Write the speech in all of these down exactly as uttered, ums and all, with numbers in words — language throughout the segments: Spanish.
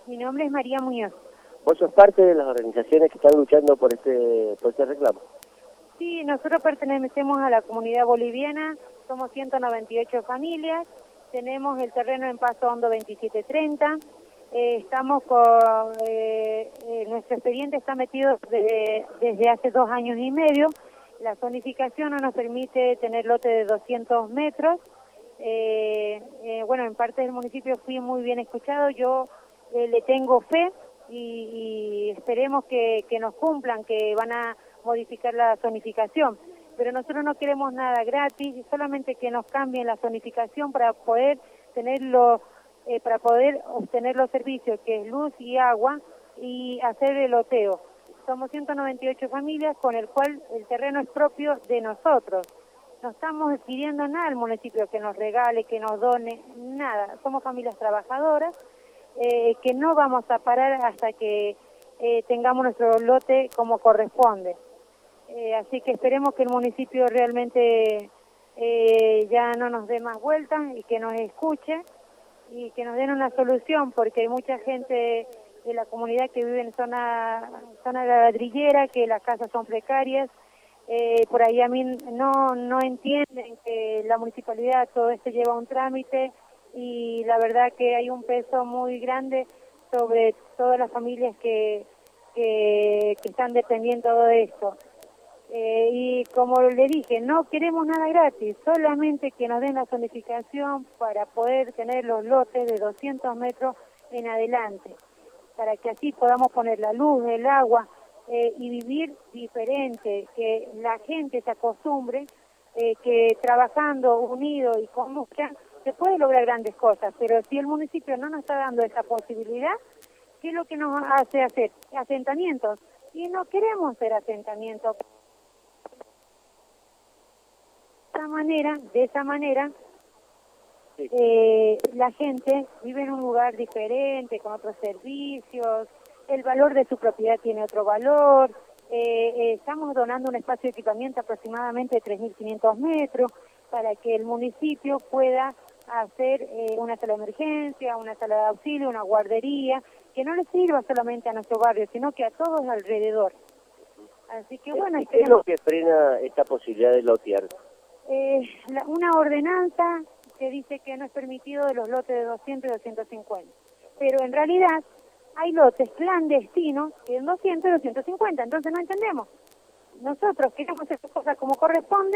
Mi nombre es María Muñoz. ¿Vos sos parte de las organizaciones que están luchando por este, por este reclamo? Sí, nosotros pertenecemos a la comunidad boliviana, somos ciento noventa y ocho familias, tenemos el terreno en Paso Hondo veintisiete treinta, eh, estamos con, eh, eh, nuestro expediente está metido desde, desde hace dos años y medio, la zonificación no nos permite tener lote de doscientos metros, eh, eh, bueno, en parte del municipio fui muy bien escuchado, yo eh, le tengo fe y, y esperemos que, que nos cumplan, que van a modificar la zonificación, pero nosotros no queremos nada gratis, solamente que nos cambien la zonificación para poder tenerlo, eh, para poder obtener los servicios que es luz y agua y hacer el loteo. Somos ciento noventa y ocho familias con el cual el terreno es propio de nosotros. No estamos pidiendo nada al municipio que nos regale, que nos done, nada. Somos familias trabajadoras eh, que no vamos a parar hasta que eh, tengamos nuestro lote como corresponde. Eh, así que esperemos que el municipio realmente eh, ya no nos dé más vueltas y que nos escuche y que nos den una solución, porque hay mucha gente de la comunidad que vive en zona, zona ladrillera, que las casas son precarias. Eh, por ahí a mí no, no entienden que la municipalidad todo esto lleva un trámite y la verdad que hay un peso muy grande sobre todas las familias que, que, que están dependiendo de esto. Eh, y como le dije, no queremos nada gratis, solamente que nos den la zonificación para poder tener los lotes de doscientos metros en adelante, para que así podamos poner la luz, el agua eh, y vivir diferente, que la gente se acostumbre, eh, que trabajando unido y con mucha se puede lograr grandes cosas, pero si el municipio no nos está dando esa posibilidad, ¿qué es lo que nos hace hacer? Asentamientos, y no queremos hacer asentamientos. De esa manera, de esa manera, eh, la gente vive en un lugar diferente, con otros servicios, el valor de su propiedad tiene otro valor, eh, eh, estamos donando un espacio de equipamiento aproximadamente de tres mil quinientos metros para que el municipio pueda hacer eh, una sala de emergencia, una sala de auxilio, una guardería, que no le sirva solamente a nuestro barrio, sino que a todos alrededor. Así que bueno... ¿Qué es lo que frena esta posibilidad de lotear? Eh, la, una ordenanza que dice que no es permitido de los lotes de doscientos y doscientos cincuenta, pero en realidad hay lotes clandestinos que en doscientos y doscientos cincuenta, entonces no entendemos. Nosotros queremos hacer las cosas como corresponde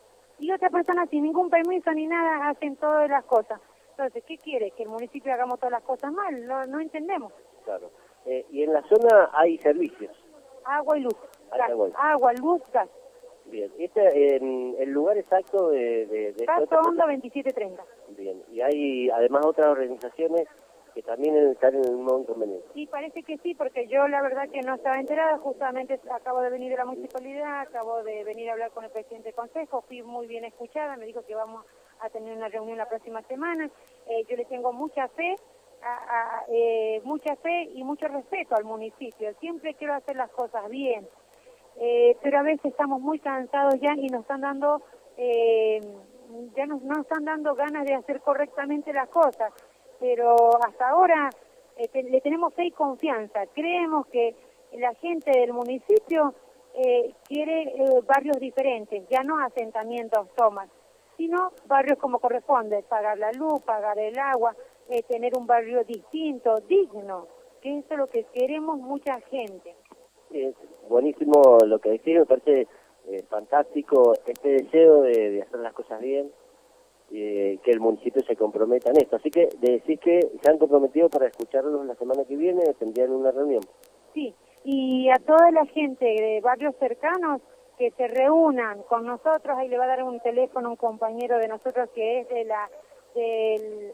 y otras personas sin ningún permiso ni nada hacen todas las cosas. Entonces, ¿qué quiere? ¿Que el municipio hagamos todas las cosas mal? No, no entendemos. Claro. Eh, y en la zona hay servicios. Agua y luz. Gas. Agua. Agua, luz, gas. Bien, este, en el lugar exacto de... de, de Paso Hondo veintisiete treinta. Bien, y hay además otras organizaciones que también están en un modo inconveniente. Sí, parece que sí, porque yo la verdad que no estaba enterada, justamente acabo de venir de la municipalidad, acabo de venir a hablar con el presidente del consejo, fui muy bien escuchada, me dijo que vamos a tener una reunión la próxima semana, eh, yo le tengo mucha fe, a, a, eh, mucha fe y mucho respeto al municipio, siempre quiero hacer las cosas bien. Eh, pero a veces estamos muy cansados ya y nos están dando, eh, ya nos, nos están dando ganas de hacer correctamente las cosas, pero hasta ahora eh, te, le tenemos fe y confianza, creemos que la gente del municipio eh, quiere eh, barrios diferentes, ya no asentamientos, tomas, sino barrios como corresponde, pagar la luz, pagar el agua, eh, tener un barrio distinto, digno, que eso es lo que queremos mucha gente. Es buenísimo lo que decís, me parece eh, fantástico este deseo de, de hacer las cosas bien, eh, que el municipio se comprometa en esto. Así que decís que se han comprometido para escucharlos la semana que viene, tendrían una reunión. Sí, y a toda la gente de barrios cercanos que se reúnan con nosotros, ahí le va a dar un teléfono a un compañero de nosotros que es de la, del,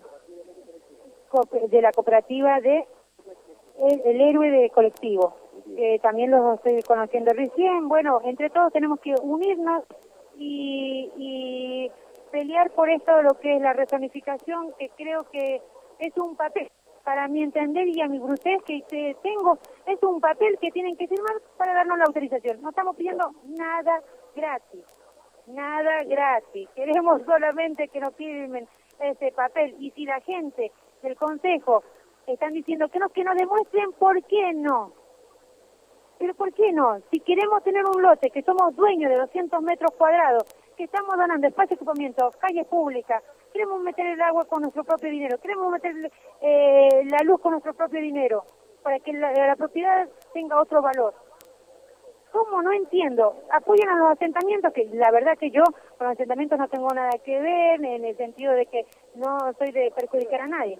de la cooperativa de el, el héroe de colectivo. Eh, también los estoy conociendo recién. Bueno, entre todos tenemos que unirnos y, y pelear por esto, lo que es la rezonificación, que creo que es un papel, para mi entender y a mi brutez que tengo, es un papel que tienen que firmar para darnos la autorización. No estamos pidiendo nada gratis, nada gratis. Queremos solamente que nos firmen ese papel. Y si la gente del consejo están diciendo que no, que nos demuestren por qué no. Pero ¿por qué no? Si queremos tener un lote, que somos dueños de doscientos metros cuadrados, que estamos donando espacio de ocupamiento, calles públicas, queremos meter el agua con nuestro propio dinero, queremos meter eh, la luz con nuestro propio dinero, para que la, la propiedad tenga otro valor. ¿Cómo? No entiendo. Apoyan a los asentamientos, que la verdad que yo con los asentamientos no tengo nada que ver, en el sentido de que no soy de perjudicar a nadie.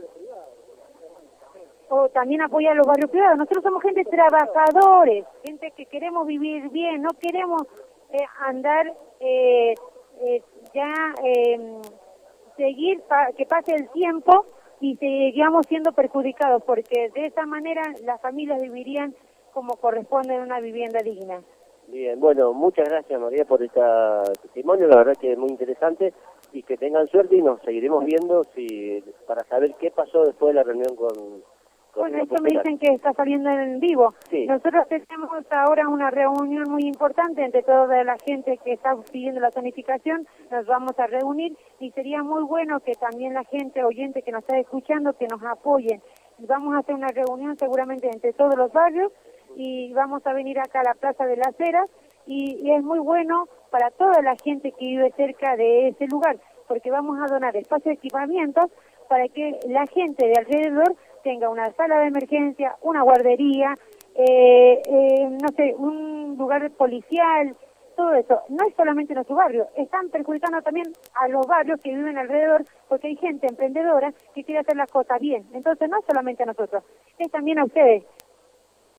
O también apoya a los barrios privados. Nosotros somos gente trabajadores, gente que queremos vivir bien, no queremos eh, andar eh, eh, ya eh, seguir pa que pase el tiempo y sigamos siendo perjudicados, porque de esa manera las familias vivirían como corresponde en una vivienda digna. Bien, bueno, muchas gracias María por este testimonio, la verdad que es muy interesante, y que tengan suerte y nos seguiremos viendo si para saber qué pasó después de la reunión con... Bueno, esto me dicen que está saliendo en vivo. Sí. Nosotros tenemos ahora una reunión muy importante entre toda la gente que está pidiendo la zonificación. Nos vamos a reunir y sería muy bueno que también la gente oyente que nos está escuchando que nos apoyen. Vamos a hacer una reunión seguramente entre todos los barrios y vamos a venir acá a la Plaza de las Heras y, y es muy bueno para toda la gente que vive cerca de ese lugar, porque vamos a donar espacios de equipamientos para que la gente de alrededor tenga una sala de emergencia, una guardería, eh, eh, no sé, un lugar policial, todo eso. No es solamente nuestro barrio, están perjudicando también a los barrios que viven alrededor, porque hay gente emprendedora que quiere hacer las cosas bien. Entonces no es solamente a nosotros, es también a ustedes,